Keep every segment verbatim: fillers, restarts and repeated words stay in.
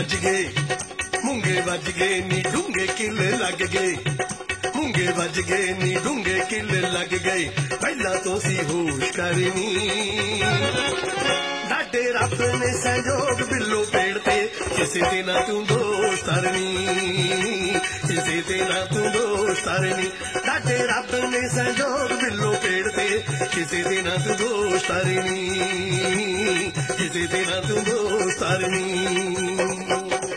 ਵੱਜ ਗਏ ਮੁੰਗੇ ਵੱਜ ਗਏ ਨੀ ਡੂੰਘੇ ਕਿੱਲ ਲੱਗ ਗਏ ਮੁੰਗੇ ਵੱਜ ਗਏ ਨੀ ਡੂੰਘੇ ਕਿੱਲ ਲੱਗ ਗਏ ਪਹਿਲਾਂ ਤੋਂ ਸੀ ਹੋਸ਼ ਕਰਨੀ ਡਾਡੇ ਰੱਬ ਨੇ ਸੰਜੋਗ ਬਿੱਲੋ ਪੇੜ ਤੇ ਕਿਸੇ ਤੇ ਨਾ ਤੂੰ ਦੋਸਤ ਤਰਨੀ ਕਿਸੇ ਤੇ ਨਾ ਤੂੰ ਦੋਸਤ ਤਰਨੀ ਡਾਡੇ ਰੱਬ ਨੇ ਸੰਜੋਗ ਬਿੱਲੋ ਪੇੜ ਤੇ ਕਿਸੇ ਤੇ ਨਾ ਤੂੰ ਦੋਸਤ ਤਰਨੀ ਕਿਸੇ ਤੇ ਨਾ ਤੂੰ ਦੋਸਤ ਤਰਨੀ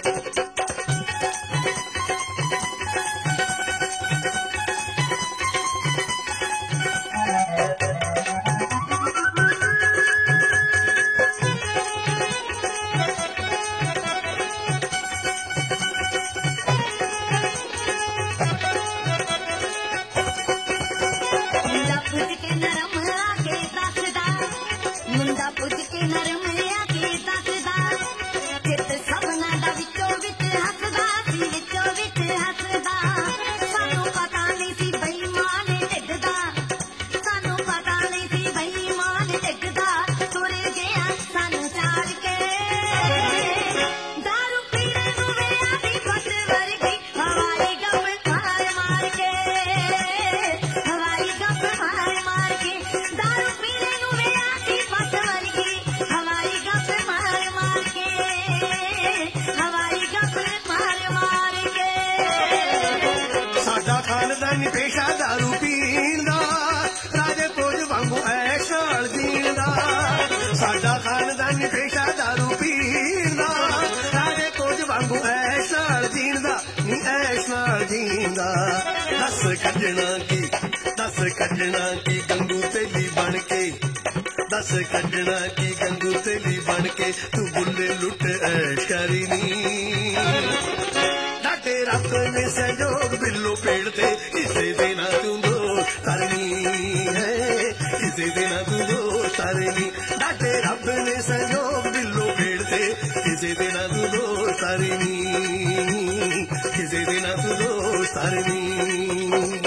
ਪੇਸ਼ਾ ਦਾਰੂ ਪੀਣ ਦਾ ਰਾਜੇ ਭੋਜ ਵਾਂਗੂ ਐਸ਼ ਨਾਲ ਜੀਣ ਦਾ ਸਾਡਾ ਖਾਨਦਾਨੀ ਪੇਸ਼ਾ ਦਾਰੂ ਪੀਣ ਦਾ ਰਾਜੇ ਭੋਜ ਵਾਂਗੂ ਐਸ਼ ਨਾਲ ਜੀਣ ਦਾ ਨੀ ਐਸ਼ ਨਾਲ ਜੀਣ ਦਾ ਦੱਸ ਕੱਢਣਾ ਕੀ ਦੱਸ ਕੱਢਣਾ ਕੀ ਗੰਗੂ ਤੇਲੀ ਬਣ ਕੇ ਦੱਸ ਕੱਢਣਾ ਕੀ ਗੰਗੂ ਤੇਲੀ ਬਣ ਕੇ ਤੂੰ ਬੁੱਲੇ ਲੁੱਟ ਐਸ਼ ਕਰੀ ਨੀ ਡਾਡੇ ਰੱਬ ਨੇ ਸੰਜੋਗ ਬਿੱਲੋ ਪੇੜ ਤੇ ਕਿਸੇ ਦੇ ਨਾ ਤੂੰ ਦੋਸਤ ਤਰਨੀ ਹੈ ਕਿਸੇ ਦੇ ਨਾ ਤੂੰ ਦੋਸਤ ਤਰਨੀ ਡਾਡੇ ਰੱਬ ਨੇ ਸੰਜੋਗ ਬਿੱਲੋ ਪੇੜ ਤੇ ਕਿਸੇ ਦੇ ਨਾ ਤੂੰ ਦੋਸਤ ਤਰਨੀ ਕਿਸੇ ਦੇ ਨਾ ਤੂੰ ਦੋਸਤ ਤਰਨੀ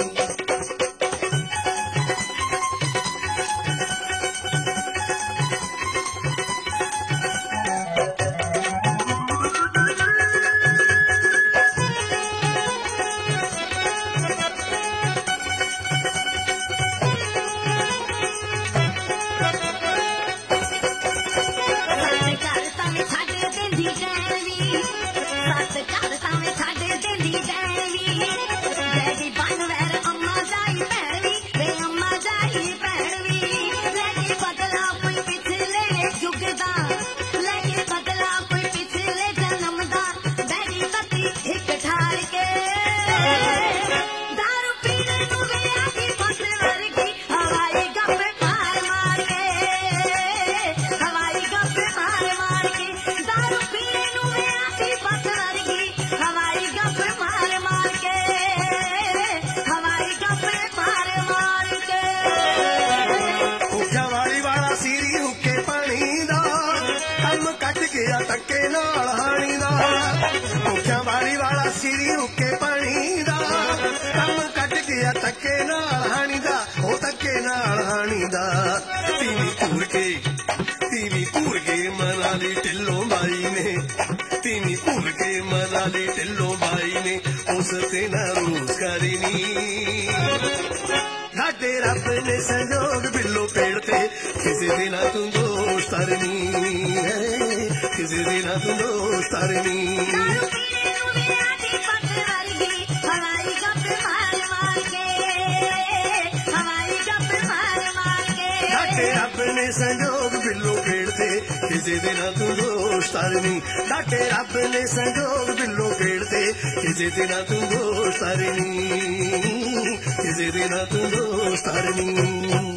ਧੱਕੇ ਨਾਲ ਹਾਣੀ ਦਾ ਮੁੱਖਿਆਂ ਵਾਲੀ ਵਾਲਾ ਸਿਰੀ ਉੱਕੇ ਪਾਣੀ ਦਾ ਕੰਮ ਕੱਢ ਗਿਆ ਧੱਕੇ ਨਾਲ ਹਾਣੀ ਦਾ ਉਹ ਧੱਕੇ ਨਾਲ ਹਾਣੀ ਦਾ ਤੀਵੀਂ ਘੂਰ ਕੇ ਤੀਵੀਂ ਘੂਰ ਕੇ ਮਨਾ ਲਈ ਢਿੱਲੋਂ ਬਾਈ ਨੇ ਤੀਵੀਂ ਘੂਰ ਕੇ ਮਨਾ ਲਈ ਢਿੱਲੋਂ ਬਾਈ ਨੇ ਉਸ ਤੇ ਨਾ ਰੋਸ ਕਰੀ ਨੀ ਡਾਡੇ ਰੱਬ ਨੇ ਸੰਜੋਗ ਬਿੱਲੋ ਪੇੜ ਤੇ ਕਿਸੇ ਦੇ ਨਾ ਤੂੰ ਦੋਸਤ ਤਰਨੀ ਹੈ ਕਿਸੇ ਦੇ ਨਾ ਤੂੰ ਦੋਸਤ ਤਰਨੀ ਡਾਡੇ ਰੱਬ ਨੇ ਸੰਜੋਗ ਬਿੱਲੋ ਪੇੜ ਤੇ ਕਿਸੇ ਦੇ ਨਾ ਤੂੰ ਦੋਸਤ ਤਰਨੀ ਡਾਡੇ ਰੱਬ ਨੇ ਸੰਜੋਗ ਬਿੱਲੋ ਪੇੜ ਤੇ ਕਿਸੇ ਦੇ ਨਾ ਤੂੰ ਦੋਸਤ ਤਰਨੀ ਕਿਸੇ ਦੇ ਨਾ ਤੂੰ ਦੋਸਤ ਤਰਨੀ